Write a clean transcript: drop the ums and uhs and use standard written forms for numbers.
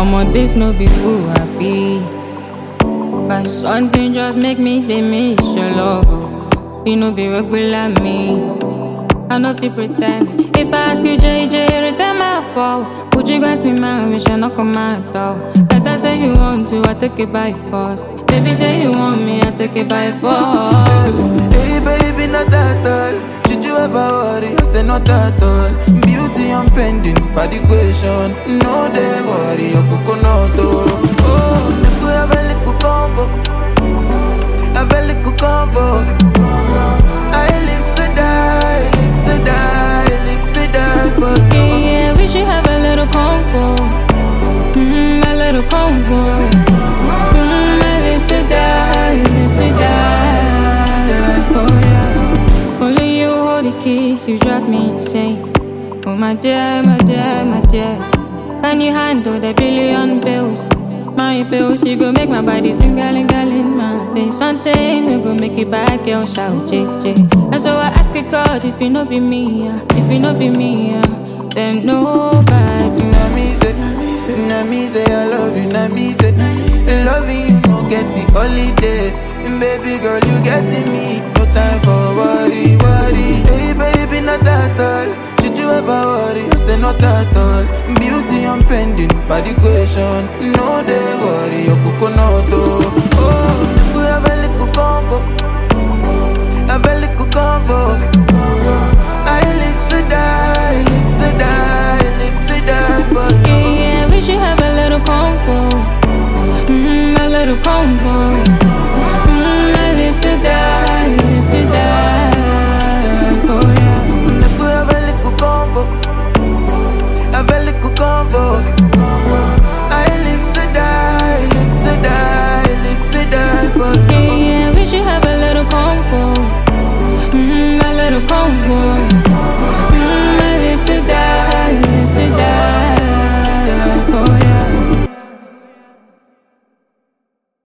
This no be who I be. But something just make me they miss your love. Oh. You know be regular me. I know if you pretend. If I ask you JJ, return my fall. Would you grant me my wish and not come out though? Better say you want to, I take it by force. Baby say you want me, I take it by force. Hey baby, not at all. Should you ever worry? I say not at all. Beauty I'm pending, bad equation. No they worry, your coconut. Oh, make we have a little convo. Have a little convo. I live to die, live to die, live to die for you. Yeah, we should have a little convo. A little convo. I live to die for you. Only you hold the keys, you drive me insane. Oh my dear, my dear, my dear. Can you handle the billion bills? My bills, you go make my body tingling, my face. Something you go make it bad, girl, shout, JJ. And so I ask you God, if you no be me, if you no be me, then nobody. Now me say I love you, now me say loving you no get it holiday. And baby girl, you getting me, no time for worry. Hey baby, not at all. Should you ever worry? I say not at all. Beauty I'm pending, bad equation. No they worry, your coconut. Oh, we have a little convo. Have a little convo.